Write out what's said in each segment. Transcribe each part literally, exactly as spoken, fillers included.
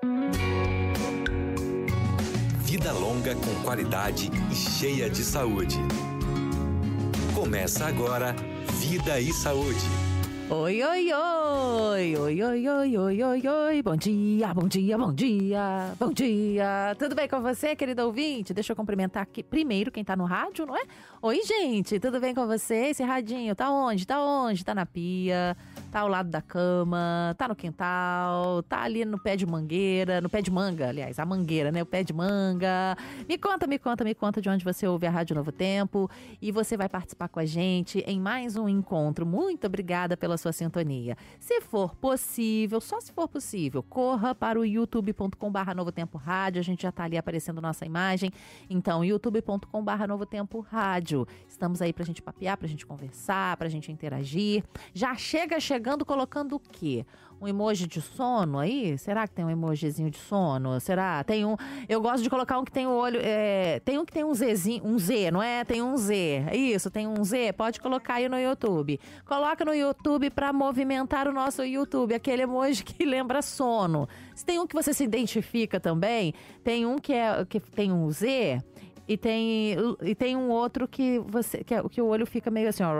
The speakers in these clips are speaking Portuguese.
Vida longa com qualidade e cheia de saúde. Começa agora, Vida e Saúde. Oi, oi, oi, oi, oi, oi, oi, oi, oi, bom dia, bom dia, bom dia, bom dia. Tudo bem com você, querido ouvinte? Deixa eu cumprimentar aqui primeiro quem tá no rádio, não é? Oi, gente, tudo bem com você? Esse radinho tá onde? Tá onde? Tá na pia, tá ao lado da cama, tá no quintal, tá ali no pé de mangueira, no pé de manga, aliás, a mangueira, né? O pé de manga. Me conta, me conta, me conta de onde você ouve a Rádio Novo Tempo e você vai participar com a gente em mais um encontro. Muito obrigada pela sua sintonia. Se for possível, só se for possível, corra para o youtube ponto com barra Novo Tempo Rádio. A gente já tá ali aparecendo nossa imagem. Então, youtube ponto com barra Novo Tempo Rádio. Estamos aí pra gente papear, pra gente conversar, pra gente interagir. Já chega chegando colocando o quê? Um emoji de sono aí? Será que tem um emojizinho de sono? Será? Tem um... Eu gosto de colocar um que tem o olho... É, tem um que tem um Zzinho, um Z, não é? Tem um Z. Isso, tem um Z. Pode colocar aí no YouTube. Coloca no YouTube para movimentar o nosso YouTube. Aquele emoji que lembra sono. Se tem um que você se identifica também, tem um que, é, que tem um Z... E tem, e tem um outro que, você, que, é, que o olho fica meio assim, ó,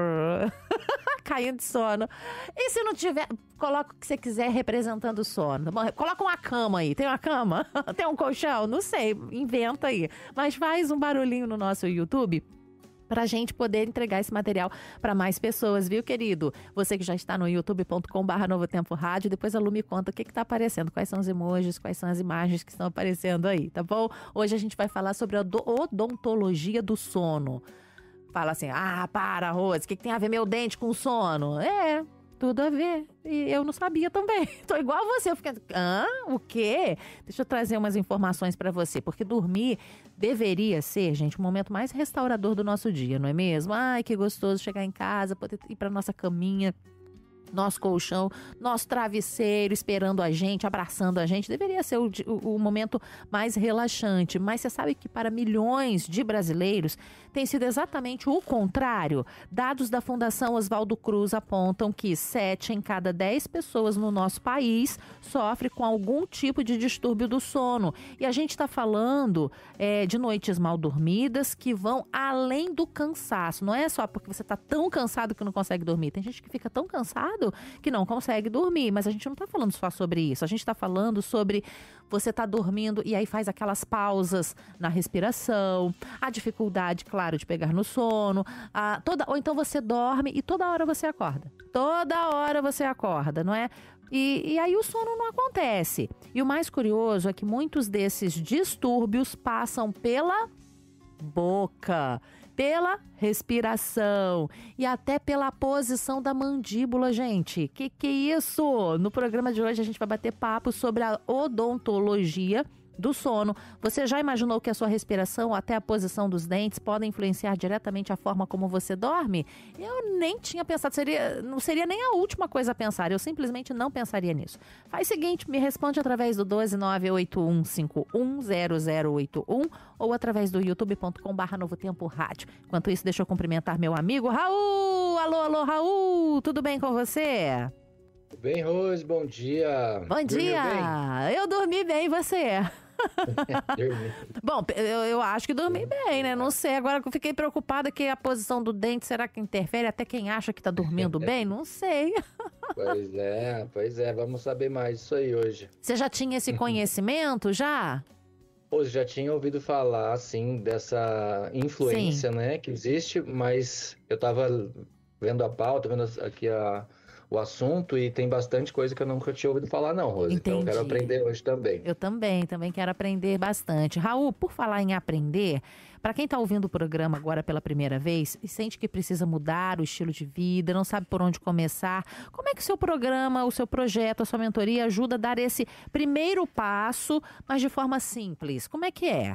caindo de sono. E se não tiver, coloca o que você quiser representando o sono. Tá bom? Coloca uma cama aí. Tem uma cama? Tem um colchão? Não sei, inventa aí. Mas faz um barulhinho no nosso YouTube pra gente poder entregar esse material para mais pessoas, viu, querido? Você que já está no youtube ponto com barra Novo Tempo Rádio, depois a Lu me conta o que que tá aparecendo, quais são os emojis, quais são as imagens que estão aparecendo aí, tá bom? Hoje a gente vai falar sobre a odontologia do sono. Fala assim, ah, para, Rose, o que que tem a ver meu dente com sono? É... Tudo a ver. E eu não sabia também. Tô igual a você. Eu fiquei, hã? O quê? Deixa eu trazer umas informações pra você. Porque dormir deveria ser, gente, o momento mais restaurador do nosso dia, não é mesmo? Ai, que gostoso chegar em casa, poder ir pra nossa caminha, nosso colchão, nosso travesseiro esperando a gente, abraçando a gente. Deveria ser o, o, o momento mais relaxante. Mas você sabe que para milhões de brasileiros tem sido exatamente o contrário. Dados da Fundação Oswaldo Cruz apontam que sete em cada dez pessoas no nosso país sofrem com algum tipo de distúrbio do sono. E a gente está falando é, de noites mal dormidas que vão além do cansaço. Não é só porque você está tão cansado que não consegue dormir. Tem gente que fica tão cansado que não consegue dormir, mas a gente não tá falando só sobre isso, a gente tá falando sobre você tá dormindo e aí faz aquelas pausas na respiração, a dificuldade, claro, de pegar no sono, a, toda, ou então você dorme e toda hora você acorda, toda hora você acorda, não é? E, e aí o sono não acontece. E o mais curioso é que muitos desses distúrbios passam pela boca, pela respiração e até pela posição da mandíbula, gente. Que que é isso? No programa de hoje a gente vai bater papo sobre a odontologia do sono. Você já imaginou que a sua respiração, até a posição dos dentes, podem influenciar diretamente a forma como você dorme? Eu nem tinha pensado, seria, não seria nem a última coisa a pensar, eu simplesmente não pensaria nisso. Faz o seguinte, me responde através do doze nove oito um cinco um zero zero oito um ou através do youtube ponto com barra Novo Tempo Rádio. Enquanto isso, deixa eu cumprimentar meu amigo Raul! Alô, alô, Raul! Tudo bem com você? Tudo bem, Rose? Bom dia! Bom dia! Bem? Eu dormi bem, e você? Bom, eu, eu acho que dormi bem, né? Não sei, agora eu fiquei preocupada que a posição do dente, será que interfere até quem acha que tá dormindo bem? Não sei. Pois é, pois é, vamos saber mais disso aí hoje. Você já tinha esse conhecimento, já? Hoje já tinha ouvido falar, assim, dessa influência, Sim. né, que existe, mas eu tava vendo a pauta, vendo aqui a... o assunto e tem bastante coisa que eu nunca tinha ouvido falar não, Rose. Entendi. Então eu quero aprender hoje também. Eu também, também quero aprender bastante. Raul, por falar em aprender, para quem está ouvindo o programa agora pela primeira vez e sente que precisa mudar o estilo de vida, não sabe por onde começar, como é que o seu programa, o seu projeto, a sua mentoria ajuda a dar esse primeiro passo, mas de forma simples? Como é que é?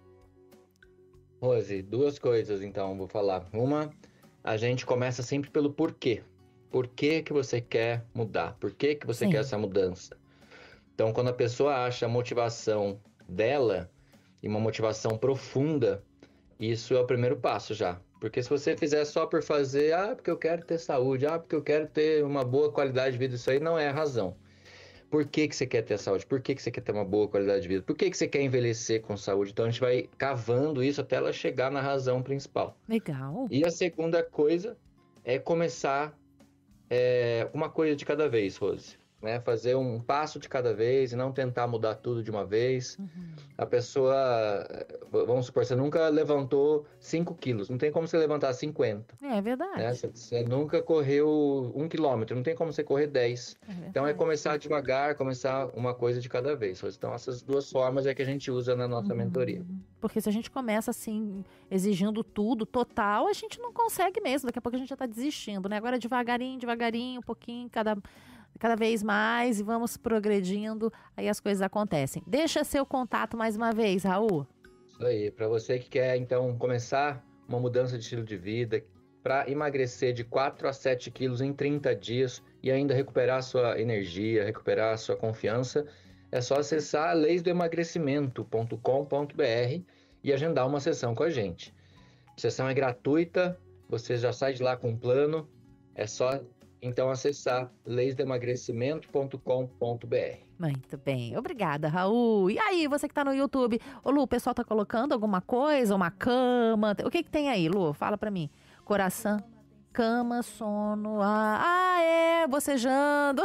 Rose, duas coisas então, vou falar. Uma, a gente começa sempre pelo porquê. Por que que você quer mudar? Por que que você Sim. quer essa mudança? Então, quando a pessoa acha a motivação dela, e uma motivação profunda, isso é o primeiro passo já. Porque se você fizer só por fazer, ah, porque eu quero ter saúde, ah, porque eu quero ter uma boa qualidade de vida, isso aí não é a razão. Por que, que você quer ter saúde? Por que, que você quer ter uma boa qualidade de vida? Por que, que você quer envelhecer com saúde? Então a gente vai cavando isso até ela chegar na razão principal. Legal. E a segunda coisa é começar é, uma coisa de cada vez, Rose. Né? Fazer um passo de cada vez e não tentar mudar tudo de uma vez. Uhum. A pessoa, vamos supor, você nunca levantou cinco quilos, não tem como você levantar cinquenta. É verdade. Né? Você, você nunca correu um quilômetro, não tem como você correr dez. É então é começar devagar, começar uma coisa de cada vez. Então essas duas formas é que a gente usa na nossa uhum. mentoria. Porque se a gente começa assim, exigindo tudo, total, a gente não consegue mesmo. Daqui a pouco a gente já está desistindo, né? Agora devagarinho, devagarinho, um pouquinho, cada... cada vez mais, e vamos progredindo, aí as coisas acontecem. Deixa seu contato mais uma vez, Raul. Isso aí, para você que quer então começar uma mudança de estilo de vida, para emagrecer de quatro a sete quilos em trinta dias e ainda recuperar a sua energia, recuperar a sua confiança, é só acessar leis do emagrecimento ponto com ponto b r e agendar uma sessão com a gente. A sessão é gratuita, você já sai de lá com um plano, é só então acessar leis do emagrecimento ponto com ponto b r. Muito bem, obrigada, Raul. E aí, você que tá no YouTube, ô Lu, o pessoal tá colocando alguma coisa, uma cama, o que que tem aí, Lu? Fala pra mim. Coração, cama, sono, ah, ah é, bocejando.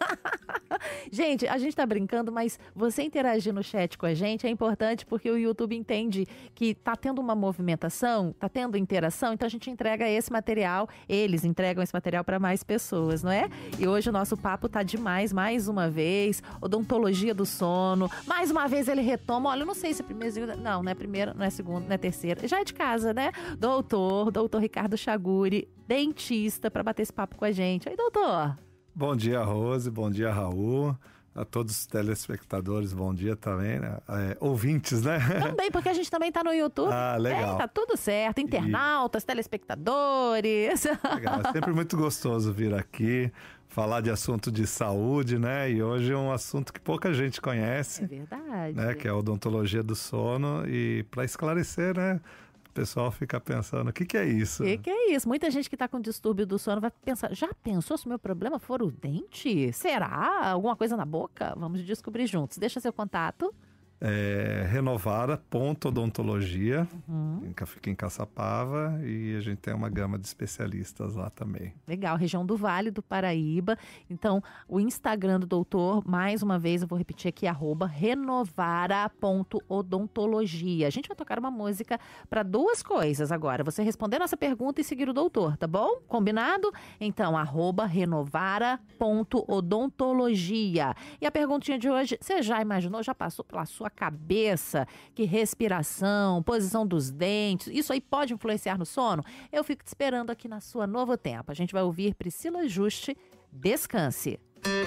Gente, a gente tá brincando, mas você interagir no chat com a gente é importante porque o YouTube entende que tá tendo uma movimentação, tá tendo interação, então a gente entrega esse material, eles entregam esse material para mais pessoas, não é? E hoje o nosso papo tá demais, mais uma vez, odontologia do sono, mais uma vez ele retoma, olha, eu não sei se é primeiro, não, não é primeiro, não é segundo, não é terceiro, já é de casa, né? Doutor, doutor Ricardo Chaguri, dentista, para bater esse papo com a gente. Oi, doutor! Bom dia, Rose. Bom dia, Raul. A todos os telespectadores, bom dia também, né? É, ouvintes, né? Também, porque a gente também tá no YouTube. Ah, legal. É, tá tudo certo. Internautas, e... telespectadores. Legal. É sempre muito gostoso vir aqui, falar de assunto de saúde, né? E hoje é um assunto que pouca gente conhece. É verdade. Né? Que é a odontologia do sono. E para esclarecer, né? O pessoal fica pensando, o que, que é isso? O que, que é isso? Muita gente que está com distúrbio do sono vai pensar, já pensou se o meu problema for o dente? Será? Alguma coisa na boca? Vamos descobrir juntos. Deixa seu contato. É renovara ponto odontologia, uhum. fica em Caçapava, e a gente tem uma gama de especialistas lá também. Legal, região do Vale do Paraíba. Então, o Instagram do doutor, mais uma vez, eu vou repetir aqui, arroba renovara ponto odontologia. A gente vai tocar uma música para duas coisas agora. Você responder nossa pergunta e seguir o doutor, tá bom? Combinado? Então, arroba renovara ponto odontologia. E a perguntinha de hoje, você já imaginou, já passou pela sua cabeça que respiração, posição dos dentes, isso aí pode influenciar no sono? Eu fico te esperando aqui na sua Novo Tempo. A gente vai ouvir Priscila Juste, Descanse.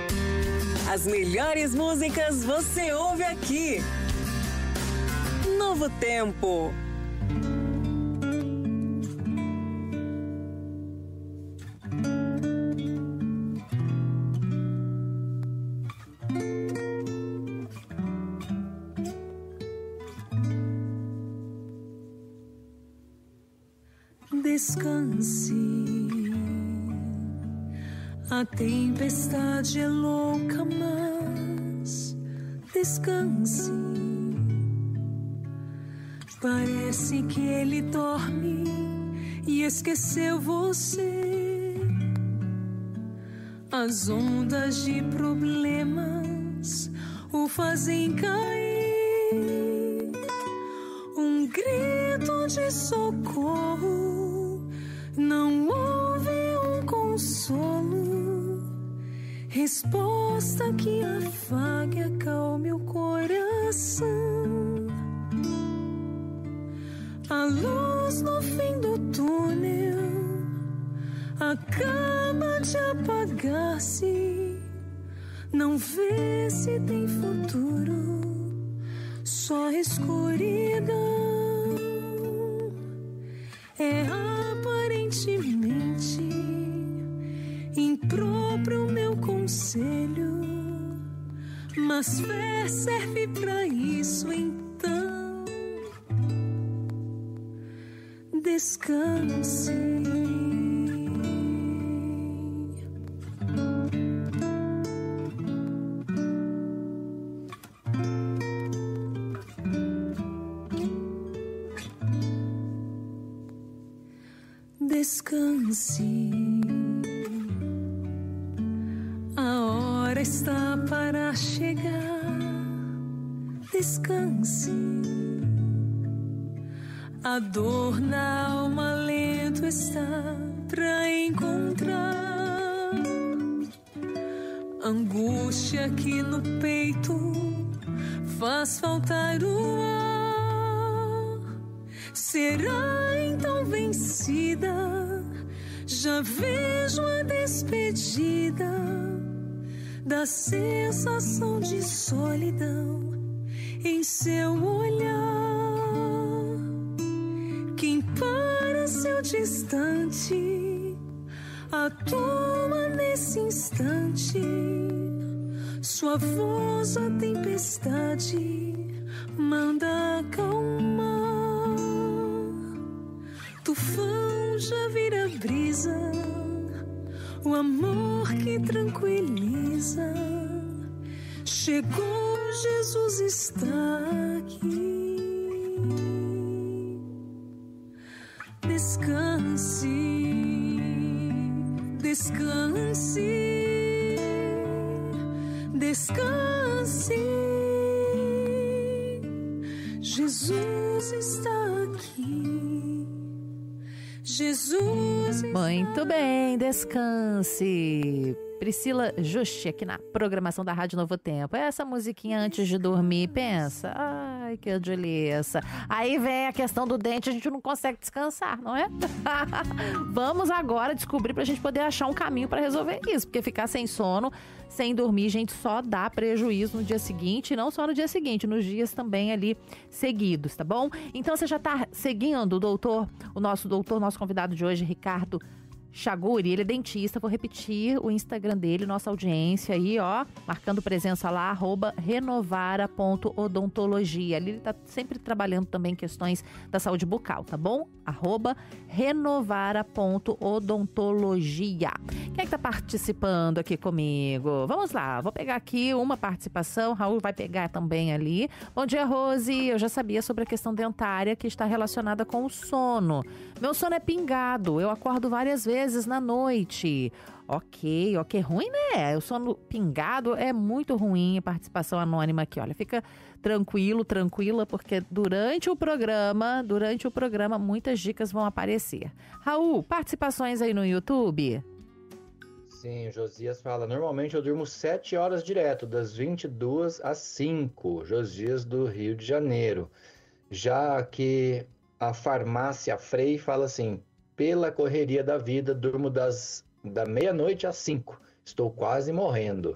As melhores músicas você ouve aqui. Novo Tempo. Descanse, a tempestade é louca, mas descanse. Parece que ele dorme e esqueceu você. As ondas de problemas o fazem cair. Um grito de socorro não houve, um consolo, resposta que afague, acalme o coração. A luz no fim do túnel acaba de apagar-se. Não vê se tem futuro, só escuridão. É aparentemente impróprio meu conselho, mas fé serve pra isso, então descanse. Descanse, a hora está para chegar. Descanse, a dor na alma lento está pra encontrar. Angústia aqui no peito faz faltar o ar. Será então vencida? Já vejo a despedida da sensação de solidão em seu olhar. Quem pareceu distante atua nesse instante. Sua voz a tempestade manda acalmar. Tufão já vira brisa, o amor que tranquiliza. Chegou, Jesus está aqui. Descanse, descanse, descanse. Jesus está aqui. Jesus está Muito bem, descanse. Priscila Juste aqui na programação da Rádio Novo Tempo. Essa musiquinha antes de dormir, pensa. Ai, que delícia. Aí vem a questão do dente, a gente não consegue descansar, não é? Vamos agora descobrir pra gente poder achar um caminho pra resolver isso. Porque ficar sem sono, sem dormir, gente, só dá prejuízo no dia seguinte. E não só no dia seguinte, nos dias também ali seguidos, tá bom? Então você já tá seguindo o doutor, o nosso doutor, nosso convidado de hoje, Ricardo Chaguri, ele é dentista. Vou repetir o Instagram dele, nossa audiência aí, ó, marcando presença lá, arroba renovara ponto odontologia. Ali ele tá sempre trabalhando também questões da saúde bucal, tá bom? Arroba renovara ponto odontologia. Quem é que tá participando aqui comigo? Vamos lá, vou pegar aqui uma participação, Raul vai pegar também ali. Bom dia, Rose. Eu já sabia sobre a questão dentária que está relacionada com o sono. Meu sono é pingado, eu acordo várias vezes na noite. Ok, ok, ruim, né? O sono pingado é muito ruim. Participação anônima aqui, olha, fica tranquilo, tranquila, porque durante o programa, durante o programa, muitas dicas vão aparecer. Raul, participações aí no YouTube? Sim, o Josias fala, normalmente eu durmo sete horas direto, das vinte e duas às cinco, Josias do Rio de Janeiro. Já que a farmácia Frei fala assim, pela correria da vida, durmo das, da meia-noite às cinco. Estou quase morrendo.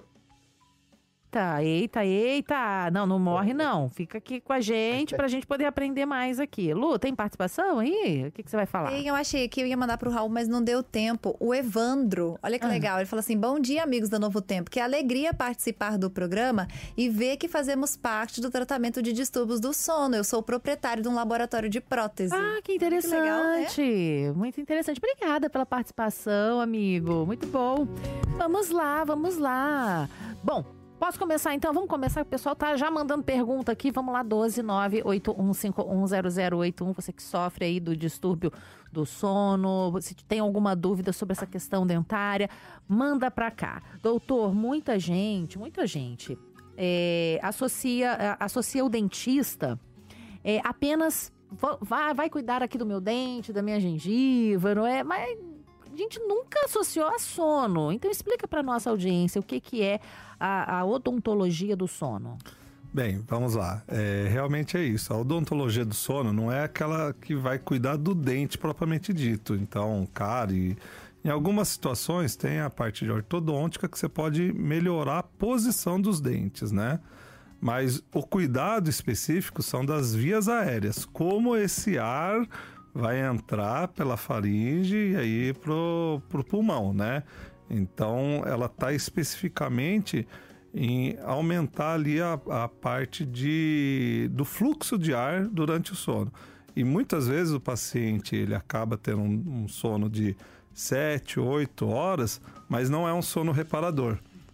Eita, eita, eita. Não, não morre não. Fica aqui com a gente pra gente poder aprender mais aqui. Lu, tem participação aí? O que, que você vai falar? Sim, eu achei que eu ia mandar pro Raul, mas não deu tempo. O Evandro, olha que ah. legal. Ele falou assim, bom dia, amigos da Novo Tempo. Que alegria participar do programa e ver que fazemos parte do tratamento de distúrbios do sono. Eu sou o proprietário de um laboratório de prótese. Ah, que interessante. Que legal, né? Muito interessante. Obrigada pela participação, amigo. Muito bom. Vamos lá, vamos lá. Bom, posso começar então? Vamos começar, o pessoal tá já mandando pergunta aqui. Vamos lá, doze nove oito um cinco um zero zero oito um. Você que sofre aí do distúrbio do sono, se tem alguma dúvida sobre essa questão dentária, manda pra cá. Doutor, muita gente, muita gente é, associa, associa o dentista é, apenas, vai, vai cuidar aqui do meu dente, da minha gengiva, não é? Mas a gente nunca associou a sono. Então explica para nossa audiência o que, que é a, a odontologia do sono. Bem, vamos lá. É, realmente é isso. A odontologia do sono não é aquela que vai cuidar do dente propriamente dito. Então, cárie, em algumas situações tem a parte de ortodôntica que você pode melhorar a posição dos dentes, né? Mas o cuidado específico são das vias aéreas. Como esse ar vai entrar pela faringe e aí pro, pro pulmão, né? Então, ela está especificamente em aumentar ali a, a parte de, do fluxo de ar durante o sono. E muitas vezes o paciente ele acaba tendo um, um sono de sete, oito horas, mas não é um sono reparador.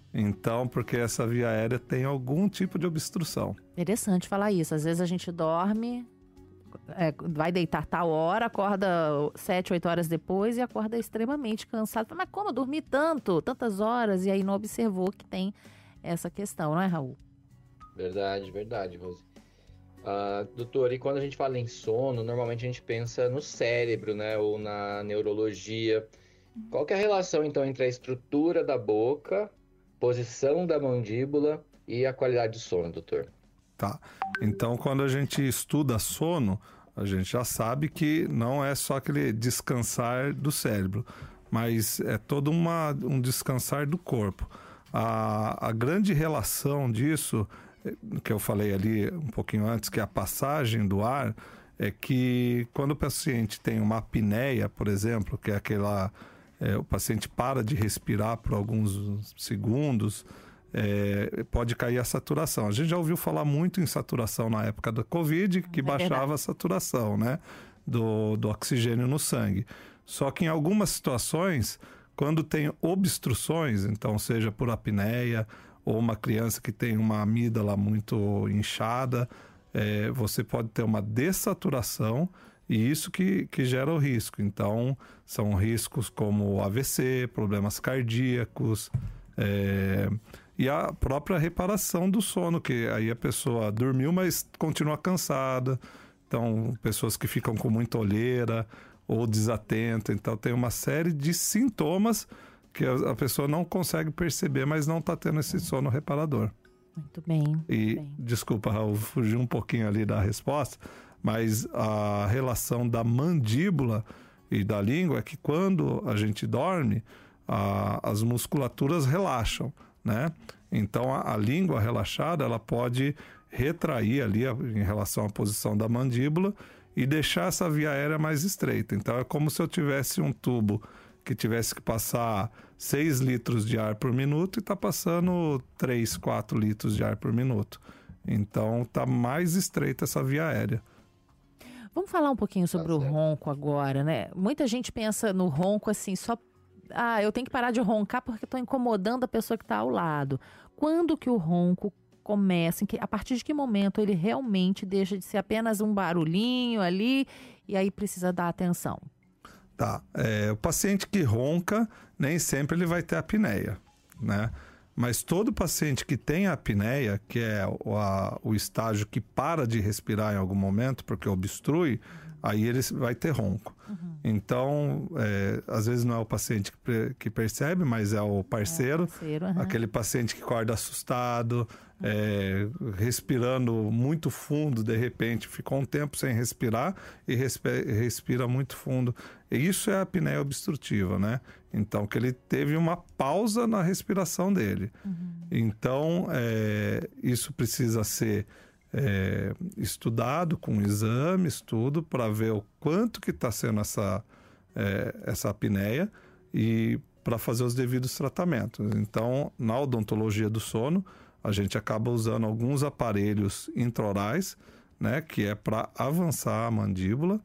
Então, porque essa via aérea tem algum tipo de obstrução. Interessante falar isso. Às vezes a gente dorme, é, vai deitar tal hora, acorda sete, oito horas depois e acorda extremamente cansado. Fala, mas como dormir tanto, tantas horas? E aí não observou que tem essa questão, não é, Raul? Verdade, verdade, Rose. Ah, doutor, e quando a gente fala em sono, normalmente a gente pensa no cérebro, né? Ou na neurologia. Qual que é a relação, então, entre a estrutura da boca, posição da mandíbula e a qualidade do sono, doutor? Tá. Então, quando a gente estuda sono, a gente já sabe que não é só aquele descansar do cérebro, mas é todo uma, um descansar do corpo. A, a grande relação disso, que eu falei ali um pouquinho antes, que é a passagem do ar, é que quando o paciente tem uma apneia, por exemplo, que é aquela... É, o paciente para de respirar por alguns segundos, é, pode cair a saturação. A gente já ouviu falar muito em saturação na época da Covid, que é baixava verdade. a saturação, né, do, do oxigênio no sangue. Só que em algumas situações, quando tem obstruções, então seja por apneia ou uma criança que tem uma amígdala muito inchada, é, você pode ter uma dessaturação. E isso que, que gera o risco. Então, são riscos como A V C, problemas cardíacos, é, e a própria reparação do sono, que aí a pessoa dormiu, mas continua cansada. Então, pessoas que ficam com muita olheira ou desatenta. Então, tem uma série de sintomas que a, a pessoa não consegue perceber, mas não está tendo esse sono reparador. Muito bem. Muito e, bem. Desculpa, Raul, fugi um pouquinho ali da resposta. Mas a relação da mandíbula e da língua é que quando a gente dorme, a, as musculaturas relaxam, né? Então a, a língua relaxada, ela pode retrair ali a, em relação à posição da mandíbula e deixar essa via aérea mais estreita. Então é como se eu tivesse um tubo que tivesse que passar seis litros de ar por minuto e está passando três, quatro litros de ar por minuto. Então está mais estreita essa via aérea. Vamos falar um pouquinho sobre o ronco agora, né? Muita gente pensa no ronco assim, só... Ah, eu tenho que parar de roncar porque estou incomodando a pessoa que está ao lado. Quando que o ronco começa? Em que, a partir de que momento ele realmente deixa de ser apenas um barulhinho ali e aí precisa dar atenção? Tá. É, o paciente que ronca, nem sempre ele vai ter apneia, né? Mas todo paciente que tem apneia, que é o, a, o estágio que para de respirar em algum momento, porque obstrui, aí ele vai ter ronco. Uhum. Então, é, às vezes não é o paciente que, que percebe, mas é o parceiro. É o parceiro uhum. Aquele paciente que acorda assustado, uhum. é, respirando muito fundo, de repente ficou um tempo sem respirar e respira, respira muito fundo. E isso é a apneia obstrutiva, né? Então, que ele teve uma pausa na respiração dele. Uhum. Então, é, isso precisa ser é, estudado com exames, tudo, para ver o quanto que está sendo essa, é, essa apneia e para fazer os devidos tratamentos. Então, na odontologia do sono, a gente acaba usando alguns aparelhos intraorais, né, que é para avançar a mandíbula,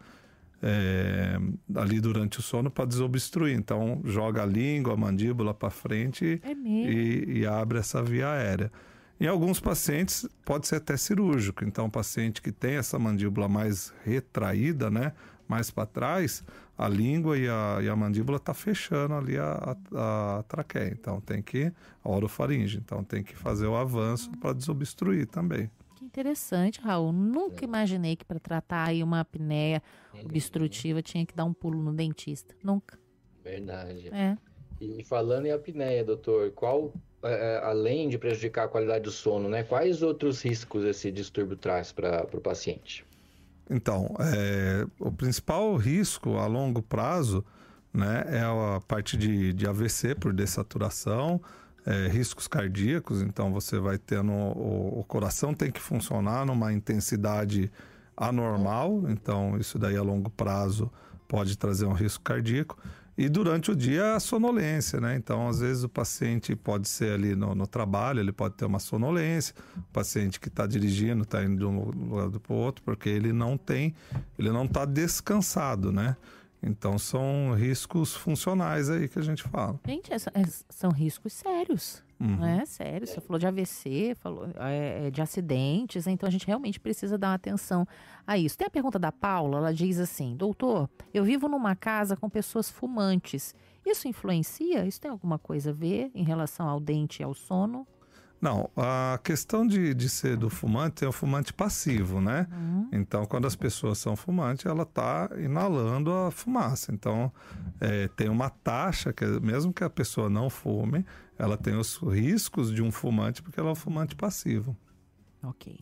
É, ali durante o sono para desobstruir. Então, joga a língua, a mandíbula para frente é e, e abre essa via aérea. Em alguns pacientes, pode ser até cirúrgico. Então, o paciente que tem essa mandíbula mais retraída, né, mais para trás, a língua e a, e a mandíbula tá fechando ali a, a, a traqueia. Então, tem que... a orofaringe. Então, tem que fazer o avanço para desobstruir também. Interessante, Raul. Nunca imaginei que para tratar aí uma apneia obstrutiva tinha que dar um pulo no dentista. Nunca. Verdade. É. E falando em apneia, doutor, qual, é, além de prejudicar a qualidade do sono, né, quais outros riscos esse distúrbio traz para o paciente? Então, é, o principal risco a longo prazo, né, é a parte de, de A V C por dessaturação, É, riscos cardíacos. Então você vai tendo o, o coração tem que funcionar numa intensidade anormal, então isso daí a longo prazo pode trazer um risco cardíaco. E durante o dia a sonolência, né? Então às vezes o paciente pode ser ali no, no trabalho, ele pode ter uma sonolência, o paciente que está dirigindo, está indo de um lado para o outro, porque ele não tem, ele não está descansado, né? Então são riscos funcionais aí que a gente fala. Gente, é- é- são riscos sérios, Uhum. não é? Sério. Você falou de A V C, falou é, é, de acidentes, então a gente realmente precisa dar atenção a isso. Tem a pergunta da Paula, ela diz assim: doutor, eu vivo numa casa com pessoas fumantes. Isso influencia? Isso tem alguma coisa a ver em relação ao dente e ao sono? Não, a questão de, de ser do fumante é o fumante passivo, né? Uhum. Então, quando as pessoas são fumantes, ela está inalando a fumaça. Então, é, tem uma taxa, que mesmo que a pessoa não fume, ela tem os riscos de um fumante, porque ela é um fumante passivo. Ok.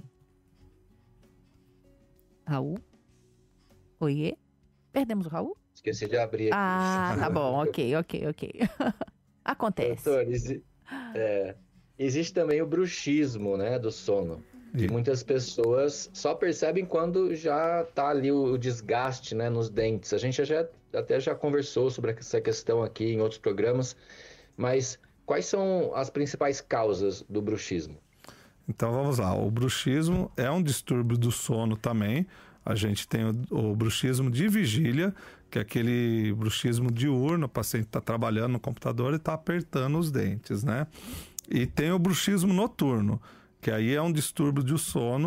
Raul? Oiê? Perdemos o Raul? Esqueci de abrir aqui. Ah, tá bom, ok, ok, ok. Acontece. Doutor, exi- é, existe também o bruxismo, né, do sono. Que E- muitas pessoas só percebem quando já tá ali o, o desgaste, né, nos dentes. A gente já, até já conversou sobre essa questão aqui em outros programas, mas quais são as principais causas do bruxismo? Então vamos lá, o bruxismo é um distúrbio do sono também. A gente tem o, o bruxismo de vigília, que é aquele bruxismo diurno, o paciente está trabalhando no computador e está apertando os dentes, né? E tem o bruxismo noturno, que aí é um distúrbio do sono,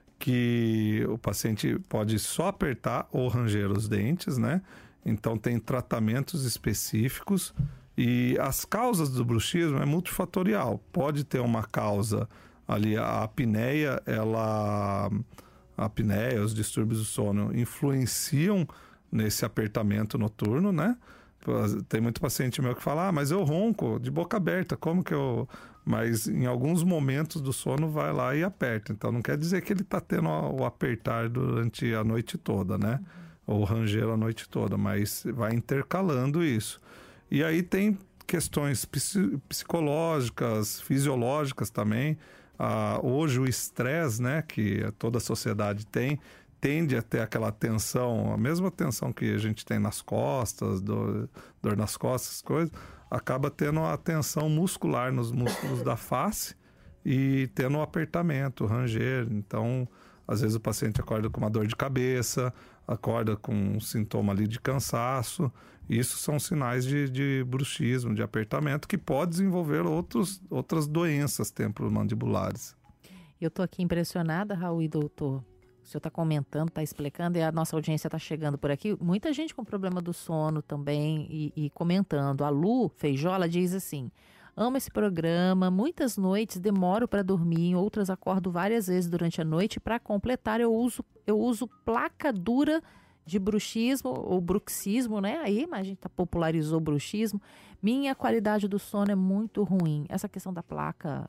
que o paciente pode só apertar ou ranger os dentes, né? Então tem tratamentos específicos e as causas do bruxismo é multifatorial. Pode ter uma causa ali, a apneia, ela... A apneia, os distúrbios do sono influenciam nesse apertamento noturno, né? Tem muito paciente meu que fala, ah, mas eu ronco de boca aberta, como que eu... Mas em alguns momentos do sono vai lá e aperta. Então não quer dizer que ele está tendo o apertar durante a noite toda, né? Ou ranger a noite toda, mas vai intercalando isso. E aí tem questões psi- psicológicas, fisiológicas também. Ah, hoje o estresse, né, que toda a sociedade tem, tende a ter aquela tensão, a mesma tensão que a gente tem nas costas, do, dor nas costas, coisas, acaba tendo a tensão muscular nos músculos da face e tendo um apertamento, ranger. Então, às vezes o paciente acorda com uma dor de cabeça, acorda com um sintoma ali de cansaço. Isso são sinais de, de bruxismo, de apertamento, que pode desenvolver outros, outras doenças temporomandibulares. Eu tô aqui impressionada, Raul e doutor. O senhor está comentando, está explicando, e a nossa audiência está chegando por aqui. Muita gente com problema do sono também e, e comentando. A Lu Feijola diz assim: amo esse programa, muitas noites demoro para dormir, em outras acordo várias vezes durante a noite. Para completar, eu uso, eu uso placa dura de bruxismo, ou bruxismo, né? Aí, mas a gente tá, popularizou o bruxismo. Minha qualidade do sono é muito ruim. Essa questão da placa...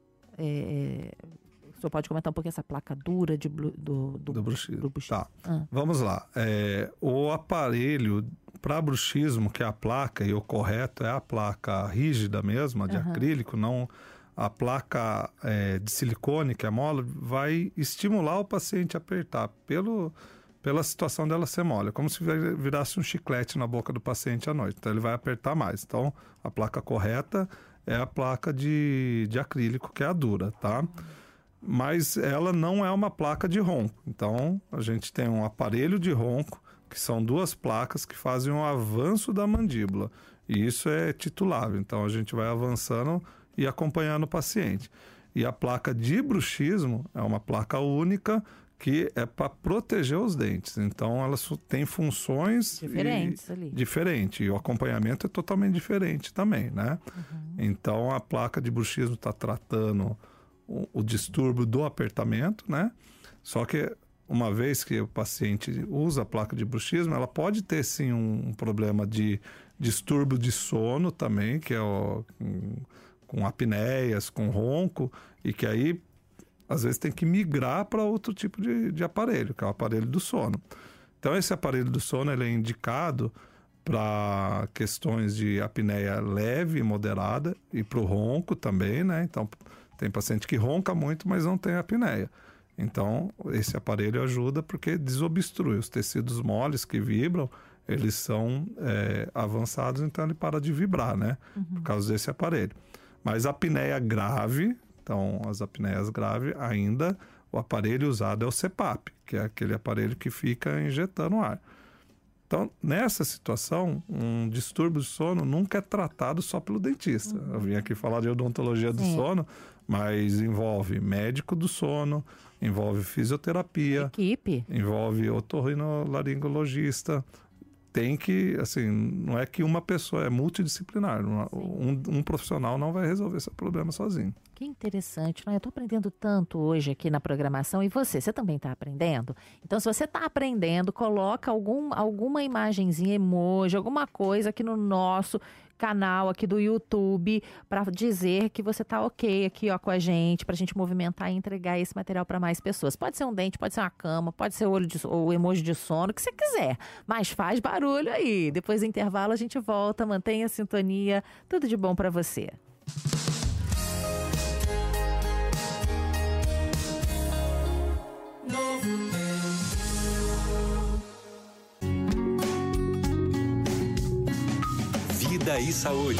É, o senhor pode comentar um pouquinho essa placa dura de, blu- do, do, Do bruxismo. do bruxismo? Tá. Ah. Vamos lá. É, o aparelho para bruxismo, que é a placa, e o correto é a placa rígida mesmo, a de Aham. acrílico, não a placa é, de silicone, que é mole, vai estimular o paciente a apertar pelo, pela situação dela ser mole. É como se vir- virasse um chiclete na boca do paciente à noite. Então ele vai apertar mais. Então a placa correta é a placa de, de acrílico, que é a dura, tá? Mas ela não é uma placa de ronco. Então, a gente tem um aparelho de ronco, que são duas placas que fazem um avanço da mandíbula. E isso é titulável. Então, a gente vai avançando e acompanhando o paciente. E a placa de bruxismo é uma placa única que é para proteger os dentes. Então, ela su- tem funções Diferentes e- ali. diferente. E o acompanhamento é totalmente diferente também, né? Então, a placa de bruxismo está tratando o, o distúrbio do apertamento, né? Só que uma vez que o paciente usa a placa de bruxismo, ela pode ter sim um, um problema de distúrbio de sono também, que é o, com, com apneias, com ronco, e que aí às vezes tem que migrar para outro tipo de, de aparelho, que é o aparelho do sono. Então esse aparelho do sono ele é indicado para questões de apneia leve e moderada e para o ronco também, né? Então tem paciente que ronca muito, mas não tem apneia. Então, esse aparelho ajuda porque desobstrui os tecidos moles que vibram, eles são é, avançados, então ele para de vibrar, né? Por causa desse aparelho. Mas a apneia grave, então as apneias graves, ainda o aparelho usado é o C PAP, que é aquele aparelho que fica injetando ar. Então, nessa situação, um distúrbio de sono nunca é tratado só pelo dentista. Uhum. Eu vim aqui falar de odontologia do Sim. sono, mas envolve médico do sono, envolve fisioterapia, equipe, envolve otorrinolaringologista. Tem que, assim, não é que uma pessoa, é multidisciplinar. Um, um profissional não vai resolver esse problema sozinho. Que interessante, não é? Eu estou aprendendo tanto hoje aqui na programação e você, você também está aprendendo? Então, se você está aprendendo, coloca algum, alguma imagenzinha, emoji, alguma coisa aqui no nosso canal aqui do YouTube para dizer que você tá ok aqui, ó, com a gente, pra gente movimentar e entregar esse material para mais pessoas. Pode ser um dente, pode ser uma cama, pode ser o olho de, o emoji de sono, o que você quiser, mas faz barulho aí. Depois do intervalo a gente volta, mantenha a sintonia, tudo de bom para você. Vida e Saúde.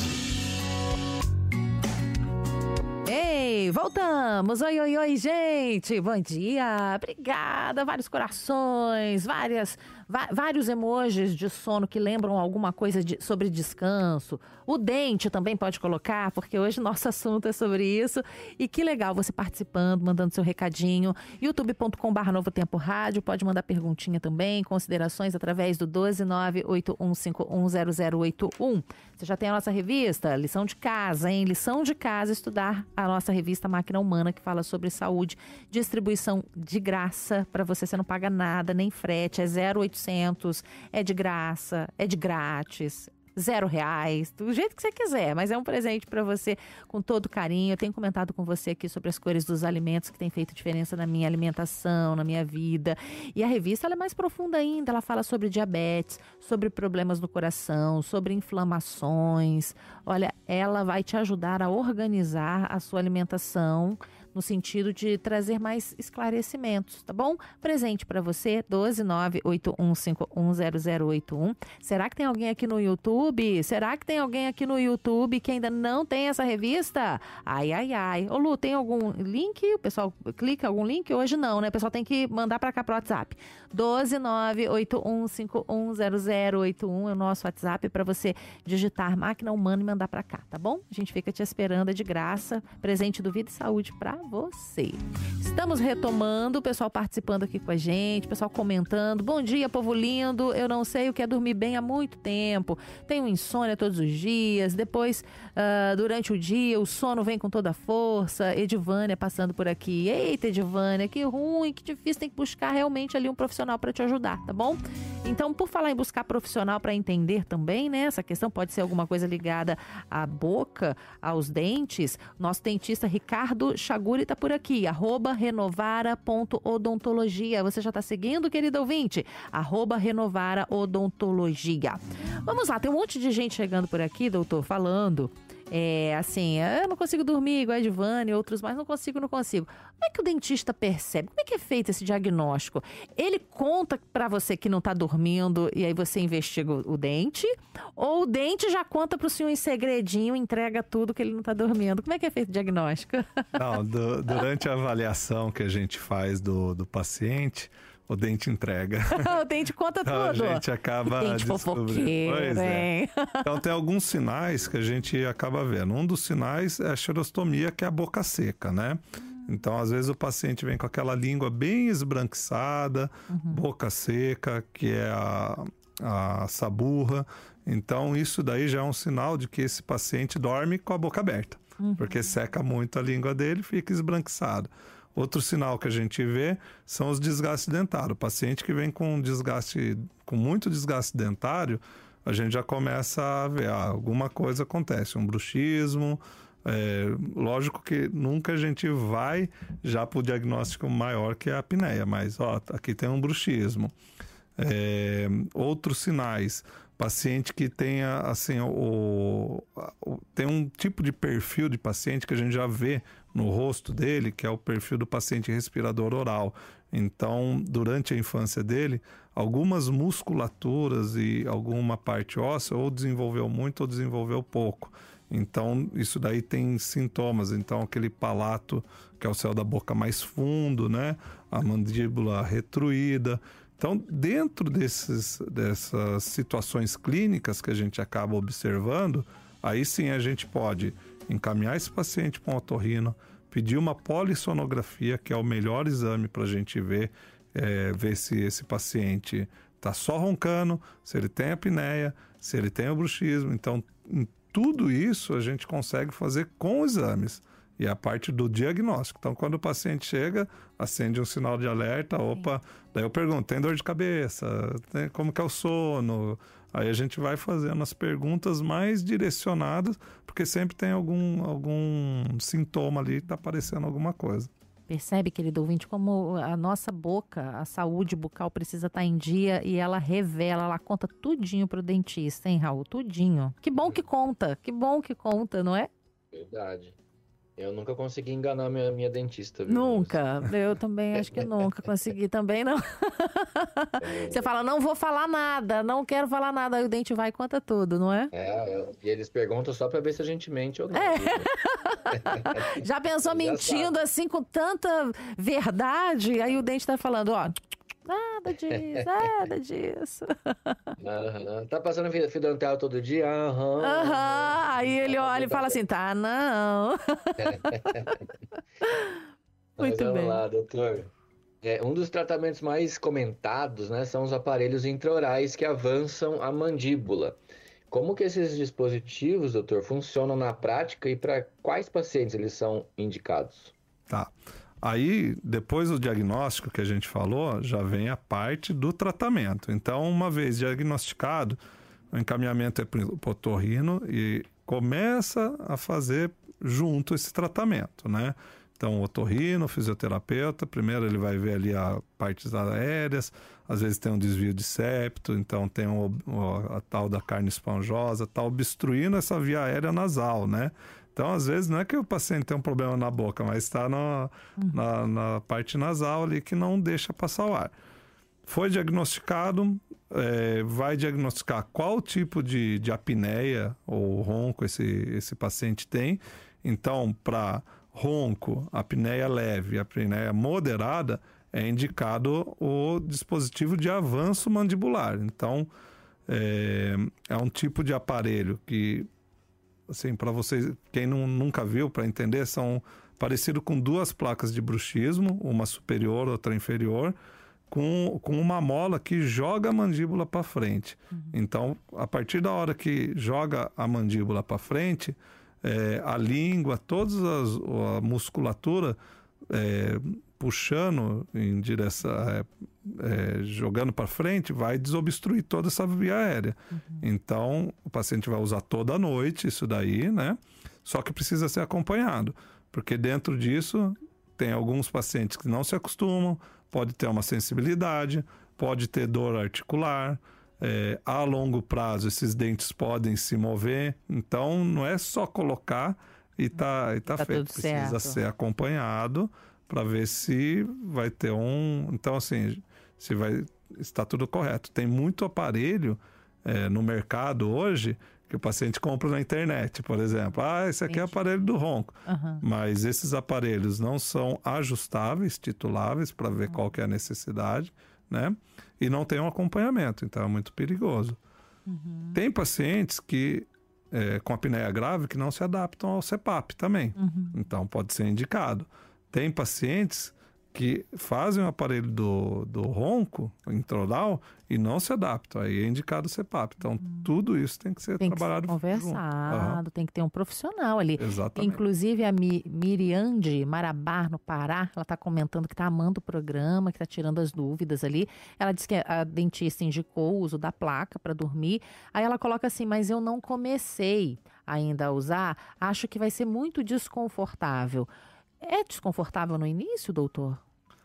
Ei, voltamos! Oi, oi, oi, gente! Bom dia! Obrigada! Vários corações, várias, vários emojis de sono que lembram alguma coisa de, sobre descanso. O dente também pode colocar, porque hoje nosso assunto é sobre isso. E que legal você participando, mandando seu recadinho. youtube ponto com barra Novo Tempo Rádio. Pode mandar perguntinha também, considerações através do doze nove oito um cinco um zero zero oito um. Você já tem a nossa revista? Lição de casa, hein? Lição de casa, estudar a nossa revista Máquina Humana, que fala sobre saúde. Distribuição de graça para você, você não paga nada, nem frete. É zero oitocentos, é de graça, é de grátis. Zero reais, do jeito que você quiser, mas é um presente para você com todo carinho. Eu tenho comentado com você aqui sobre as cores dos alimentos que tem feito diferença na minha alimentação, na minha vida. E a revista ela é mais profunda ainda, ela fala sobre diabetes, sobre problemas no coração, sobre inflamações. Olha, ela vai te ajudar a organizar a sua alimentação no sentido de trazer mais esclarecimentos, tá bom? Presente para você, doze nove oito um cinco um zero zero oito um. Será que tem alguém aqui no YouTube? Será que tem alguém aqui no YouTube que ainda não tem essa revista? Ai, ai, ai. Ô Lu, tem algum link? O pessoal clica algum link? Hoje não, né? O pessoal tem que mandar para cá pro WhatsApp. doze nove oito um cinco um zero zero oito um é o nosso WhatsApp para você digitar Máquina Humana e mandar para cá, tá bom? A gente fica te esperando, é de graça. Presente do Vida e Saúde para você. Estamos retomando, o pessoal participando aqui com a gente, o pessoal comentando. Bom dia, povo lindo. Eu não sei o que é dormir bem há muito tempo. Tenho insônia todos os dias. Depois, uh, durante o dia, o sono vem com toda a força. Edivânia passando por aqui. Eita, Edivânia, que ruim, que difícil. Tem que buscar realmente ali um profissional para te ajudar, tá bom? Então, por falar em buscar profissional para entender também, né? Essa questão pode ser alguma coisa ligada à boca, aos dentes. Nosso dentista Ricardo Chaguri está por aqui, arroba renovara ponto odontologia. Você já está seguindo, querido ouvinte? Arroba renovara odontologia. Vamos lá, tem um monte de gente chegando por aqui, doutor, falando. É, assim, eu não consigo dormir igual a Edivane e outros, mas não consigo, não consigo. Como é que o dentista percebe? Como é que é feito esse diagnóstico? Ele conta pra você que não tá dormindo e aí você investiga o dente? Ou o dente já conta pro senhor em segredinho, entrega tudo que ele não tá dormindo? Como é que é feito o diagnóstico? Não, do, durante a avaliação que a gente faz do, do paciente, o dente entrega. O dente conta então, tudo. A gente acaba dente descobrindo. Pois é. Então tem alguns sinais que a gente acaba vendo. Um dos sinais é a xerostomia, que é a boca seca, né? Então, às vezes o paciente vem com aquela língua bem esbranquiçada, uhum. boca seca, que é a, a saburra. Então, isso daí já é um sinal de que esse paciente dorme com a boca aberta, uhum. porque seca muito a língua dele e fica esbranquiçado. Outro sinal que a gente vê são os desgastes dentários. O paciente que vem com desgaste, com muito desgaste dentário, a gente já começa a ver, ah, alguma coisa acontece, um bruxismo. É, lógico que nunca a gente vai já para o diagnóstico maior, que é a apneia, mas ó, aqui tem um bruxismo. É, outros sinais, paciente que tenha assim, o, o, tem um tipo de perfil de paciente que a gente já vê no rosto dele, que é o perfil do paciente respirador oral. Então, durante a infância dele, algumas musculaturas e alguma parte óssea ou desenvolveu muito ou desenvolveu pouco. Então, isso daí tem sintomas. Então, aquele palato, que é o céu da boca mais fundo, né? A mandíbula retruída. Então, dentro desses, dessas situações clínicas que a gente acaba observando, aí sim a gente pode encaminhar esse paciente para um otorrino, pedir uma polissonografia, que é o melhor exame para a gente ver, é, ver se esse paciente está só roncando, se ele tem apneia, se ele tem o bruxismo. Então, em tudo isso a gente consegue fazer com exames. E a parte do diagnóstico. Então, quando o paciente chega, acende um sinal de alerta, opa, daí eu pergunto, tem dor de cabeça? Tem, como que é o sono? Aí a gente vai fazendo as perguntas mais direcionadas, porque sempre tem algum, algum sintoma ali, está aparecendo alguma coisa. Percebe, querido ouvinte, como a nossa boca, a saúde bucal precisa estar em dia e ela revela, ela conta tudinho pro dentista, hein, Raul? Tudinho. Que bom que conta, que bom que conta, não é? Verdade. Eu nunca consegui enganar minha, minha dentista. Viu? Nunca. Eu também acho que nunca consegui também, não. É. Você fala, não vou falar nada, não quero falar nada. Aí o dente vai e conta tudo, não é? É, eu, e eles perguntam só pra ver se a gente mente ou não. É. Já pensou Já mentindo sabe. assim com tanta verdade? Aí o dente tá falando, ó... Nada disso, nada disso. Uhum. Tá passando fio dental todo dia? Aham. Uhum. Uhum. Aí ele olha e fala assim, tá, não. Muito Mas vamos bem. lá, doutor. É, um dos tratamentos mais comentados, né, são os aparelhos intraorais que avançam a mandíbula. Como que esses dispositivos, doutor, funcionam na prática e para quais pacientes eles são indicados? Tá. Aí, depois do diagnóstico que a gente falou, já vem a parte do tratamento. Então, uma vez diagnosticado, o encaminhamento é para o otorrino e começa a fazer junto esse tratamento, né? Então, o otorrino, o fisioterapeuta, primeiro ele vai ver ali as partes aéreas, às vezes tem um desvio de septo, então tem um, a tal da carne esponjosa, tá obstruindo essa via aérea nasal, né? Então, às vezes, não é que o paciente tem um problema na boca, mas está na, uhum. na, na parte nasal ali que não deixa passar o ar. Foi diagnosticado, é, vai diagnosticar qual tipo de, de apneia ou ronco esse, esse paciente tem. Então, para ronco, apneia leve, apneia moderada, é indicado o dispositivo de avanço mandibular. Então, é, é um tipo de aparelho que... Assim, para vocês, quem não, nunca viu, para entender, são parecidos com duas placas de bruxismo, uma superior, outra inferior, com, com uma mola que joga a mandíbula para frente. Uhum. Então, a partir da hora que joga a mandíbula para frente, é, a língua, toda a musculatura é, puxando em direção, é, é, jogando para frente, vai desobstruir toda essa via aérea. Uhum. Então, o paciente vai usar toda a noite isso daí, né? Só que precisa ser acompanhado, porque dentro disso tem alguns pacientes que não se acostumam, pode ter uma sensibilidade, pode ter dor articular, é, a longo prazo esses dentes podem se mover, então não é só colocar e tá, e tá, tá feito, precisa certo. ser acompanhado para ver se vai ter um... Então, assim, se vai está tudo correto. Tem muito aparelho é, no mercado hoje que o paciente compra na internet, por exemplo. Ah, esse aqui Entendi. é o aparelho do ronco. Uhum. Mas esses aparelhos não são ajustáveis, tituláveis, para ver uhum. qual que é a necessidade, né? E não tem um acompanhamento, então é muito perigoso. Uhum. Tem pacientes que, é, com apneia grave, que não se adaptam ao C PAP também. Uhum. Então pode ser indicado. Tem pacientes que fazem o aparelho do, do ronco intraoral e não se adaptam. Aí é indicado o C PAP. Então, hum. tudo isso tem que ser tem trabalhado junto. Tem que ser conversado, uhum. tem que ter um profissional ali. Exatamente. Inclusive, a Mi, Miriam de Marabá, no Pará, ela está comentando que está amando o programa, que está tirando as dúvidas ali. Ela disse que a dentista indicou o uso da placa para dormir. Aí ela coloca assim, mas eu não comecei ainda a usar, acho que vai ser muito desconfortável. É desconfortável no início, doutor?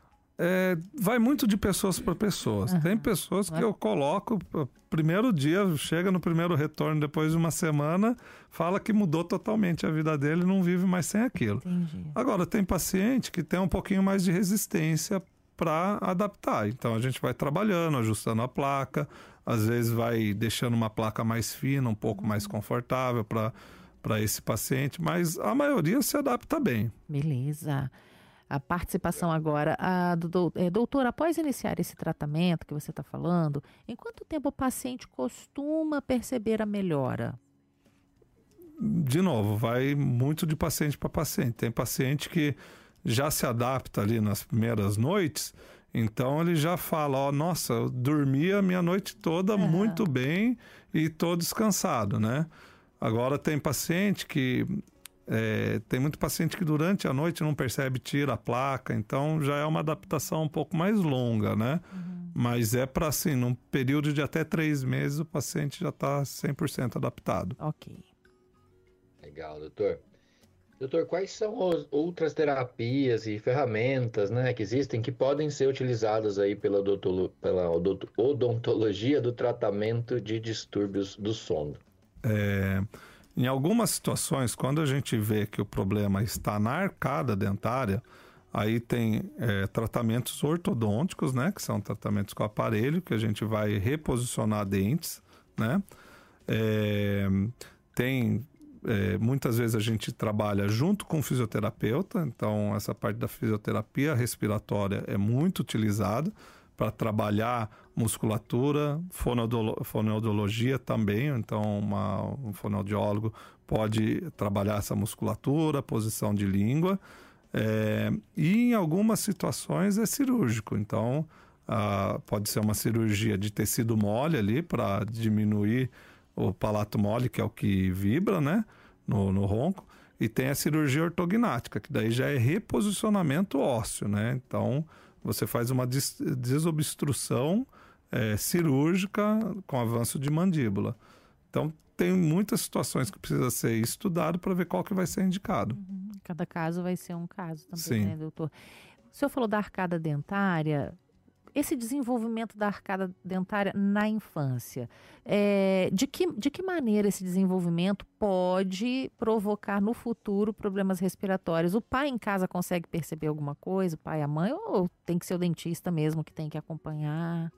É, vai muito de pessoas para pessoas. Uhum. Tem pessoas que eu coloco, primeiro dia, chega no primeiro retorno, depois de uma semana, fala que mudou totalmente a vida dele e não vive mais sem aquilo. Entendi. Agora, tem paciente que tem um pouquinho mais de resistência para adaptar. Então, a gente vai trabalhando, ajustando a placa, às vezes vai deixando uma placa mais fina, um pouco uhum. mais confortável para... para esse paciente, mas a maioria se adapta bem. Beleza. a participação agora. A, do, do, é, doutor, após iniciar esse tratamento que você está falando, em quanto tempo o paciente costuma perceber a melhora? De novo, vai muito de paciente para paciente. Tem paciente que já se adapta ali nas primeiras noites, então ele já fala, ó, nossa, eu dormi a minha noite toda uhum. muito bem e estou descansado, né? Agora tem paciente que, é, tem muito paciente que durante a noite não percebe, tira a placa, então já é uma adaptação um pouco mais longa, né? Uhum. Mas é para, assim, num período de até três meses o paciente já está cem por cento adaptado. Ok. Legal, doutor. Doutor, quais são as outras terapias e ferramentas, né, que existem que podem ser utilizadas aí pela, odontolo, pela odontologia do tratamento de distúrbios do sono? É, em algumas situações, quando a gente vê que o problema está na arcada dentária, aí tem é, tratamentos ortodônticos, né, que são tratamentos com aparelho, que a gente vai reposicionar dentes, né? É, tem... É, muitas vezes a gente trabalha junto com o fisioterapeuta, então essa parte da fisioterapia respiratória é muito utilizada para trabalhar musculatura, fonoaudiolo- fonoaudiologia também, então uma, um fonoaudiólogo pode trabalhar essa musculatura, posição de língua, é, e em algumas situações é cirúrgico, então ah, pode ser uma cirurgia de tecido mole ali para diminuir o palato mole, que é o que vibra, né, no, no ronco, e tem a cirurgia ortognática, que daí já é reposicionamento ósseo, né, então você faz uma des- desobstrução é, cirúrgica com avanço de mandíbula. Então tem muitas situações que precisa ser estudado para ver qual que vai ser indicado. Uhum. Cada caso vai ser um caso também, Sim. né, doutor? O senhor falou da arcada dentária. Esse desenvolvimento da arcada dentária na infância, é, de, que, de que maneira esse desenvolvimento pode provocar no futuro problemas respiratórios? O pai em casa consegue perceber alguma coisa, o pai e a mãe, ou tem que ser o dentista mesmo que tem que acompanhar?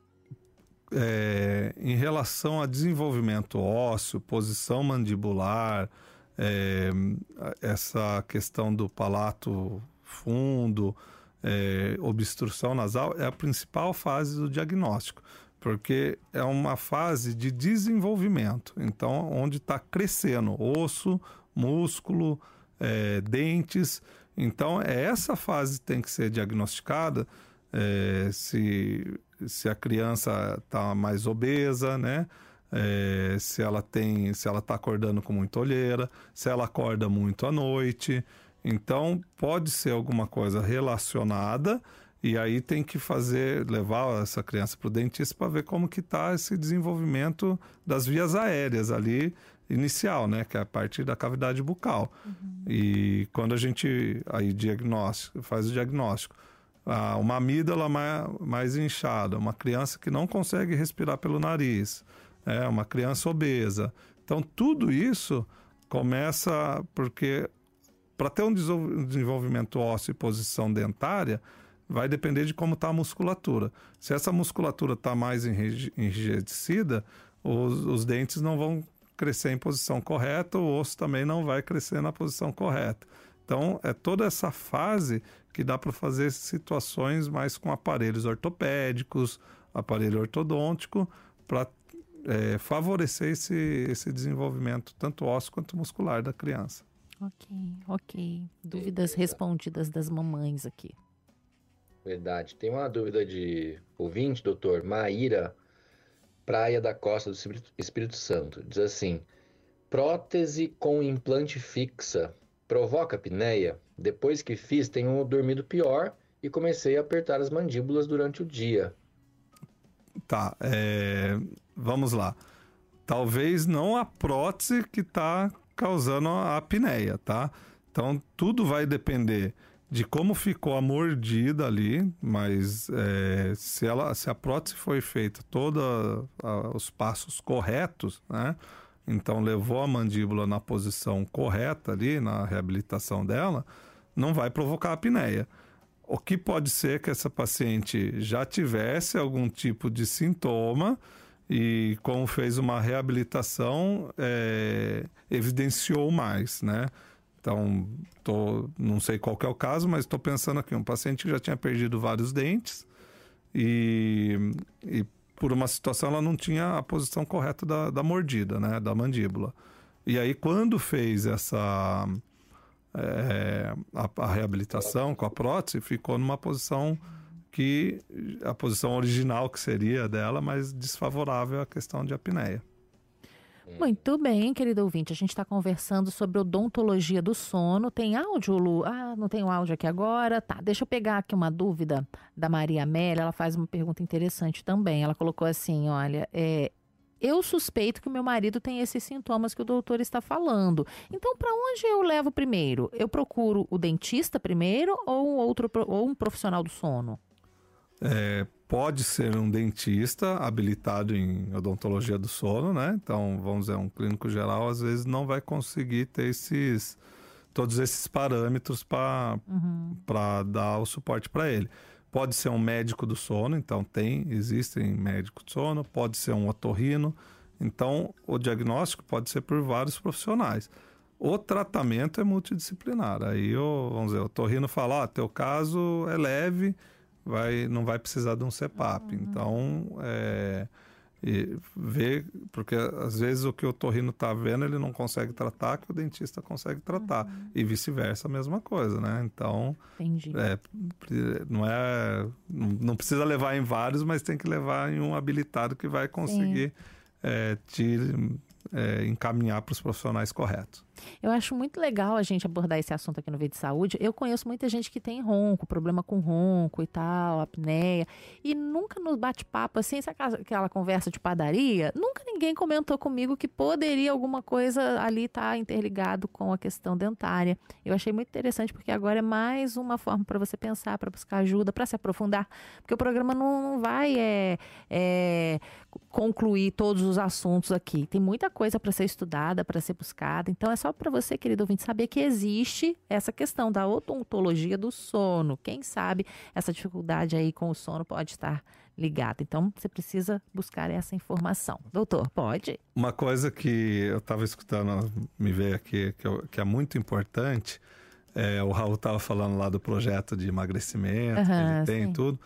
É, em relação a desenvolvimento ósseo, posição mandibular, é, essa questão do palato fundo, É, obstrução nasal é a principal fase do diagnóstico, porque é uma fase de desenvolvimento, então onde está crescendo osso, músculo, é, dentes, então é essa fase que tem que ser diagnosticada, é, se, se a criança está mais obesa, né? É, se ela tem, se ela está acordando com muita olheira, se ela acorda muito à noite. Então, pode ser alguma coisa relacionada e aí tem que fazer, levar essa criança para o dentista para ver como que está esse desenvolvimento das vias aéreas ali inicial, né? Que é a partir da cavidade bucal. Uhum. E quando a gente aí diagnóstico, faz o diagnóstico, ah, uma amígdala mais, mais inchada, uma criança que não consegue respirar pelo nariz, é, uma criança obesa. Então, tudo isso começa porque... Para ter um desenvolvimento ósseo e posição dentária, vai depender de como está a musculatura. Se essa musculatura está mais enrijecida, os, os dentes não vão crescer em posição correta, o osso também não vai crescer na posição correta. Então, é toda essa fase que dá para fazer situações mais com aparelhos ortopédicos, aparelho ortodôntico, para é, favorecer esse, esse desenvolvimento tanto ósseo quanto muscular da criança. Ok, ok. Dúvidas respondidas das mamães aqui. Verdade. Tem uma dúvida de ouvinte, doutor. Maíra, Praia da Costa do Espírito Santo. Diz assim, prótese com implante fixa provoca apneia? Depois que fiz, tenho dormido pior e comecei a apertar as mandíbulas durante o dia. Tá, é... vamos lá. Talvez não a prótese que está causando a apneia, tá? Então, tudo vai depender de como ficou a mordida ali, mas é, se, ela, se a prótese foi feita todos os passos corretos, né? Então, levou a mandíbula na posição correta ali, na reabilitação dela, não vai provocar apneia. O que pode ser que essa paciente já tivesse algum tipo de sintoma e como fez uma reabilitação, é, evidenciou mais, né? Então, tô, não sei qual que é o caso, mas estou pensando aqui, um paciente que já tinha perdido vários dentes e, e por uma situação ela não tinha a posição correta da, da mordida, né, da mandíbula. E aí quando fez essa é, a, a reabilitação com a prótese, ficou numa posição que a posição original que seria dela, mas desfavorável à questão de apneia. Muito bem, querido ouvinte, a gente está conversando sobre odontologia do sono. Tem áudio, Lu? Ah, não tem o áudio aqui agora. Tá, deixa eu pegar aqui uma dúvida da Maria Amélia. Ela faz uma pergunta interessante também. Ela colocou assim, olha, é, eu suspeito que o meu marido tem esses sintomas que o doutor está falando. Então, para onde eu levo primeiro? Eu procuro o dentista primeiro ou um, outro, ou um profissional do sono? É, pode ser um dentista habilitado em odontologia do sono, né? Então, vamos dizer, um clínico geral às vezes não vai conseguir ter esses, todos esses parâmetros para uhum. para dar o suporte para ele. Pode ser um médico do sono, então tem, existem médicos do sono, pode ser um otorrino. Então, o diagnóstico pode ser por vários profissionais. O tratamento é multidisciplinar. Aí, o, vamos dizer, o otorrino fala, ó, teu caso é leve, vai, não vai precisar de um C PAP. Uhum. Então, é, e ver, porque às vezes o que o otorrino está vendo, ele não consegue tratar, que o dentista consegue tratar. Uhum. E vice-versa, a mesma coisa, né? Então, é, não, é, não precisa levar em vários, mas tem que levar em um habilitado que vai conseguir é, te é, encaminhar para os profissionais corretos. Eu acho muito legal a gente abordar esse assunto aqui no Vida de Saúde. Eu conheço muita gente que tem ronco, problema com ronco e tal, apneia. E nunca no bate-papo, assim, sabe aquela, aquela conversa de padaria? Nunca ninguém comentou comigo que poderia alguma coisa ali estar interligado com a questão dentária. Eu achei muito interessante porque agora é mais uma forma para você pensar, para buscar ajuda, para se aprofundar. Porque o programa não, não vai é, é, concluir todos os assuntos aqui. Tem muita coisa para ser estudada, para ser buscada. Então é só para você, querido ouvinte, saber que existe essa questão da odontologia do sono. Quem sabe essa dificuldade aí com o sono pode estar ligada. Então, você precisa buscar essa informação. Doutor, pode? Uma coisa que eu estava escutando, me veio aqui, que, eu, que é muito importante, é, o Raul estava falando lá do projeto de emagrecimento, uhum, que ele tem e tudo.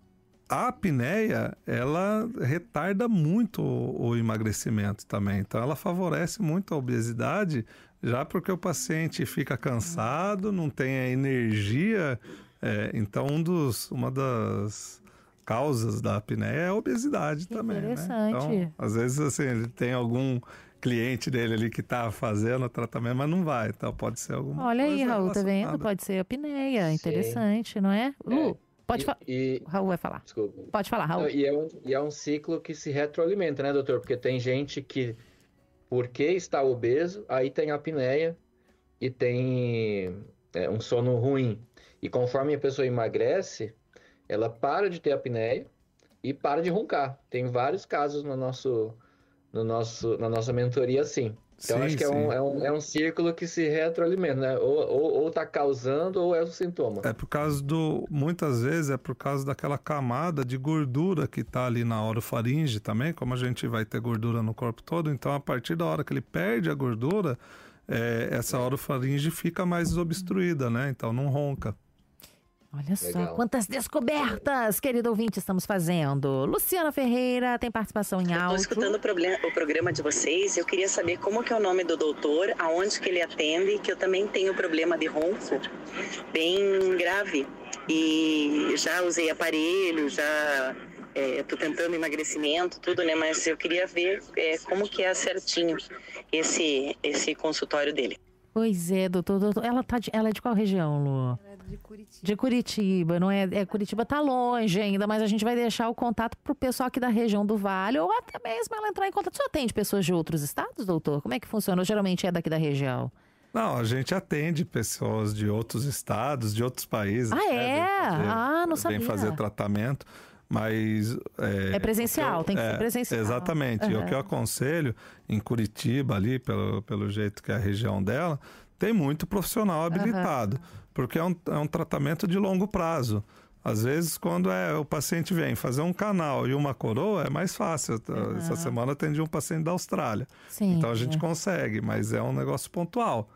A apneia, ela retarda muito o, o emagrecimento também. Então, ela favorece muito a obesidade, já porque o paciente fica cansado, não tem a energia. É, então, um dos, uma das causas da apneia é a obesidade que também. Interessante. Né? Então, às vezes, assim, ele tem algum cliente dele ali que está fazendo o tratamento, mas não vai. Então, pode ser alguma Olha coisa aí, Raul, tá vendo? Pode ser apneia. Interessante, não é? Lu? É. Pode falar. Raul vai falar. Desculpa. Pode falar, Raul. E é, um, e é um ciclo que se retroalimenta, né, doutor? Porque tem gente que, porque está obeso, aí tem apneia e tem é, um sono ruim. E conforme a pessoa emagrece, ela para de ter apneia e para de roncar. Tem vários casos no nosso, no nosso, na nossa mentoria assim. Então, sim, acho que é um, é, um, é um círculo que se retroalimenta, né? Ou, ou, ou tá causando ou é o sintoma. É por causa do... Muitas vezes é por causa daquela camada de gordura que tá ali na orofaringe também, como a gente vai ter gordura no corpo todo, então a partir da hora que ele perde a gordura, é, essa orofaringe fica mais desobstruída, né? Então não ronca. Olha Legal. Só quantas descobertas, querido ouvinte, estamos fazendo. Luciana Ferreira tem participação em áudio. Estou escutando o, problema, o programa de vocês. Eu queria saber como que é o nome do doutor, aonde que ele atende, que eu também tenho problema de ronco bem grave. E já usei aparelho, já estou é, tentando emagrecimento, tudo, né? Mas eu queria ver é, como que é certinho esse, esse consultório dele. Pois é, doutor, doutor. Ela, tá de, ela é de qual região, Lu? Ela é de Curitiba. De Curitiba, não é? é? Curitiba tá longe ainda, mas a gente vai deixar o contato pro pessoal aqui da região do Vale, ou até mesmo ela entrar em contato. Você atende pessoas de outros estados, doutor? Como é que funciona? Ou geralmente é daqui da região? Não, a gente atende pessoas de outros estados, de outros países. Ah, né? é? Fazer, ah, não sabia. Vem fazer tratamento. Mas... É, é presencial, eu, tem que é, ser presencial. Exatamente. Uhum. E o que eu aconselho, em Curitiba, ali, pelo, pelo jeito que é a região dela, tem muito profissional habilitado. Uhum. Porque é um, é um tratamento de longo prazo. Às vezes, quando é, o paciente vem fazer um canal e uma coroa, é mais fácil. Uhum. Essa semana eu atendi um paciente da Austrália. Sim, então, a gente é. consegue, mas é um negócio pontual.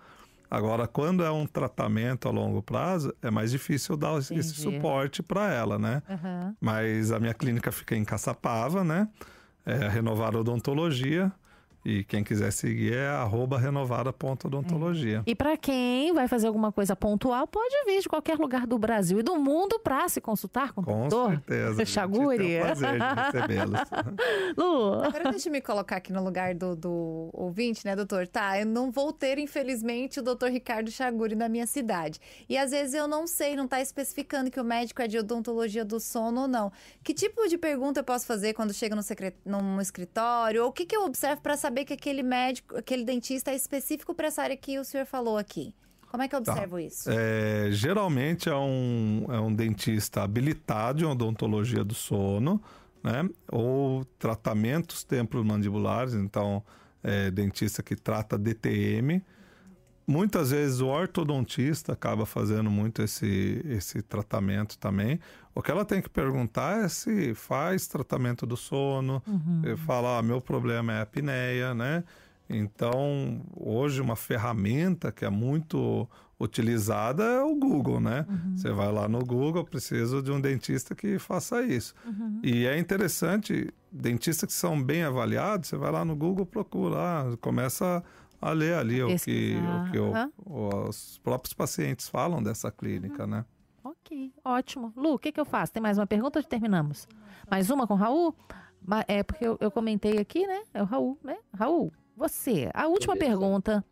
Agora, quando é um tratamento a longo prazo, é mais difícil dar esse Entendi. suporte para ela, né? Aham. Mas a minha clínica fica em Caçapava, né? É Renovara Odontologia. E quem quiser seguir é arroba renovara ponto odontologia. E para quem vai fazer alguma coisa pontual, pode vir de qualquer lugar do Brasil e do mundo para se consultar com o Com doutor certeza. Chaguri. É um prazer de recebê-los. Lu, Agora deixa eu me colocar aqui no lugar do, do ouvinte, né, doutor? Tá, eu não vou ter, infelizmente, o doutor Ricardo Chaguri na minha cidade. E às vezes eu não sei, não tá especificando que o médico é de odontologia do sono ou não. Que tipo de pergunta eu posso fazer quando chego no secret... num escritório? Ou o que, que eu observo para saber que aquele médico, aquele dentista é específico para essa área que o senhor falou aqui? Como é que eu observo Tá. isso? É, geralmente é um, é um dentista habilitado em odontologia do sono, né? Ou tratamentos temporomandibulares, então é, dentista que trata D T M. Muitas vezes o ortodontista acaba fazendo muito esse, esse tratamento também. O que ela tem que perguntar é se faz tratamento do sono, uhum. Fala, ah, meu problema é a apneia, né? Então, hoje uma ferramenta que é muito utilizada é o Google, né? Uhum. Você vai lá no Google, preciso de um dentista que faça isso. Uhum. E é interessante, dentistas que são bem avaliados, você vai lá no Google, procura, ah, começa a ler ali o que, o que uhum. o, os próprios pacientes falam dessa clínica, uhum. né? Ok, ótimo. Lu, o que, que eu faço? Tem mais uma pergunta ou terminamos? Mais uma com o Raul? É porque eu, eu comentei aqui, né? É o Raul, né? Raul, você, a última Beleza. pergunta.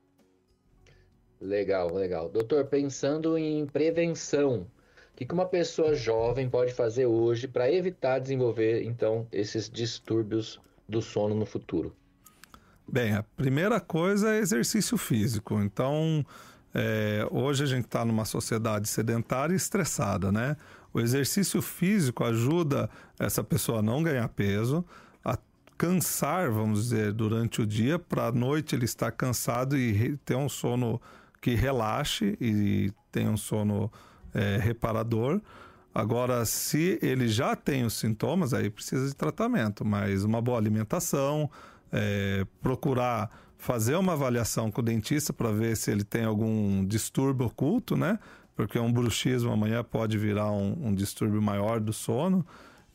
Legal, legal. Doutor, pensando em prevenção, o que uma pessoa jovem pode fazer hoje para evitar desenvolver, então, esses distúrbios do sono no futuro? Bem, a primeira coisa é exercício físico. Então, é, hoje a gente está numa sociedade sedentária e estressada, né? O exercício físico ajuda essa pessoa a não ganhar peso, a cansar, vamos dizer, durante o dia, para à noite ele estar cansado e ter um sono que relaxe e tenha um sono é, reparador. Agora, se ele já tem os sintomas, aí precisa de tratamento, mas uma boa alimentação, é, procurar fazer uma avaliação com o dentista para ver se ele tem algum distúrbio oculto, né? Porque um bruxismo amanhã pode virar um, um distúrbio maior do sono.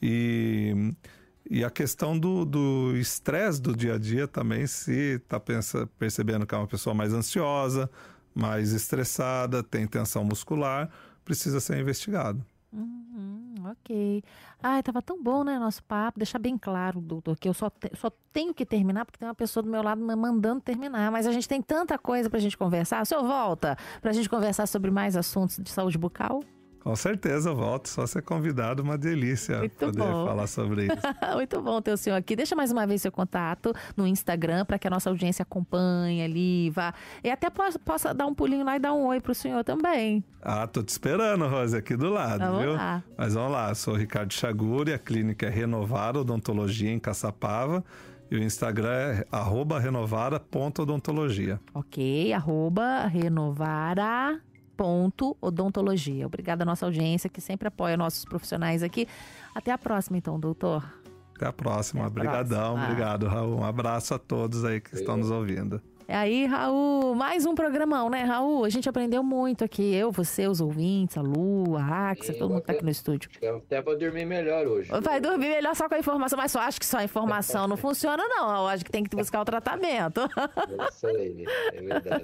E, e a questão do estresse do, do dia a dia também, se está percebendo que é uma pessoa mais ansiosa, mais estressada, tem tensão muscular, precisa ser investigado. Uhum, ok. Ai, tava tão bom, né, nosso papo. Deixar bem claro, doutor, que eu só, te, só tenho que terminar porque tem uma pessoa do meu lado me mandando terminar. Mas a gente tem tanta coisa pra gente conversar. O senhor volta pra gente conversar sobre mais assuntos de saúde bucal? Com certeza, volto. Só ser convidado, uma delícia Muito poder bom. falar sobre isso. Muito bom ter o senhor aqui. Deixa mais uma vez seu contato no Instagram para que a nossa audiência acompanhe ali, vá. E até possa, possa dar um pulinho lá e dar um oi pro senhor também. Ah, tô te esperando, Rose, aqui do lado, vamos viu? Lá. Mas vamos lá, sou o Ricardo Chaguri, a clínica é Renovara Odontologia em Caçapava. E o Instagram é arroba renovara ponto odontologia. Ok, arroba renovara ponto odontologia. Obrigada à nossa audiência que sempre apoia nossos profissionais aqui. Até a próxima, então, doutor. Até a próxima. Até a Obrigadão. próxima. Obrigado, Raul. Um abraço a todos aí que estão nos ouvindo. É aí, Raul, mais um programão, né, Raul? A gente aprendeu muito aqui, eu, você, os ouvintes, a Lu, a Axia, todo mundo tá aqui no estúdio. Até vou dormir melhor hoje. Vai dormir melhor só com a informação, mas só acho que só a informação não funciona, não. Eu acho que tem que buscar o tratamento. É isso aí, é verdade.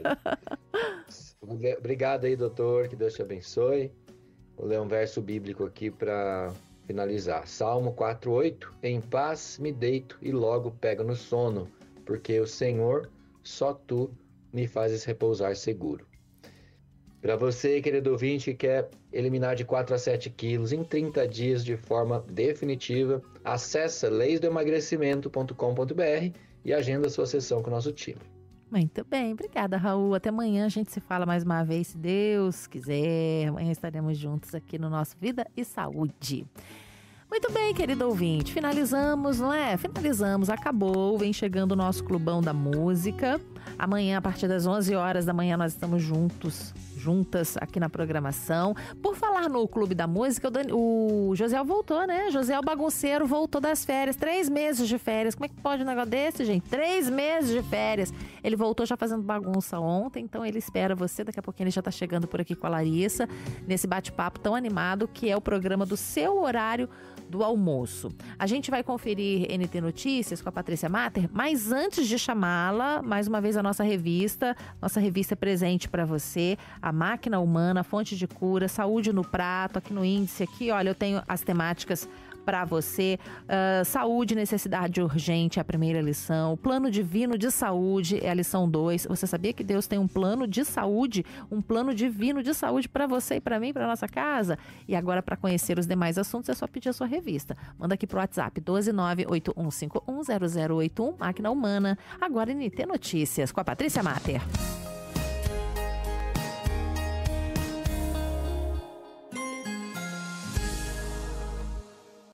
Obrigado aí, doutor, que Deus te abençoe. Vou ler um verso bíblico aqui para finalizar. Salmo quatro, oito. Em paz me deito e logo pego no sono, porque o Senhor, só tu, me fazes repousar seguro. Para você, querido ouvinte, que quer eliminar de quatro a sete quilos em trinta dias de forma definitiva, acessa leis do emagrecimento ponto com ponto br e agenda sua sessão com o nosso time. Muito bem, obrigada, Raul. Até amanhã a gente se fala mais uma vez, se Deus quiser. Amanhã estaremos juntos aqui no nosso Vida e Saúde. Muito bem, querido ouvinte, finalizamos, não é? Finalizamos, acabou, vem chegando o nosso Clubão da Música. Amanhã, a partir das onze horas da manhã, nós estamos juntos, juntas aqui na programação. Por falar falar no Clube da Música, o, Dan... o Josiel voltou, né? Josiel Bagunceiro voltou das férias. Três meses de férias. Como é que pode um negócio desse, gente? Três meses de férias. Ele voltou já fazendo bagunça ontem, então ele espera você. Daqui a pouquinho ele já tá chegando por aqui com a Larissa, nesse bate-papo tão animado que é o programa do seu horário do almoço. A gente vai conferir N T Notícias com a Patrícia Matter, mas antes de chamá-la, mais uma vez a nossa revista, nossa revista presente para você, a Máquina Humana, Fonte de Cura, Saúde no Prato, aqui no índice, aqui, olha, eu tenho as temáticas para você. Uh, saúde, necessidade urgente é a primeira lição. O plano divino de saúde é a lição dois. Você sabia que Deus tem um plano de saúde, um plano divino de saúde para você e para mim, para nossa casa? E agora, para conhecer os demais assuntos, é só pedir a sua revista. Manda aqui pro WhatsApp doze nove oito um cinco um zero zero oito um, Máquina Humana. Agora N T Notícias, com a Patrícia Matter.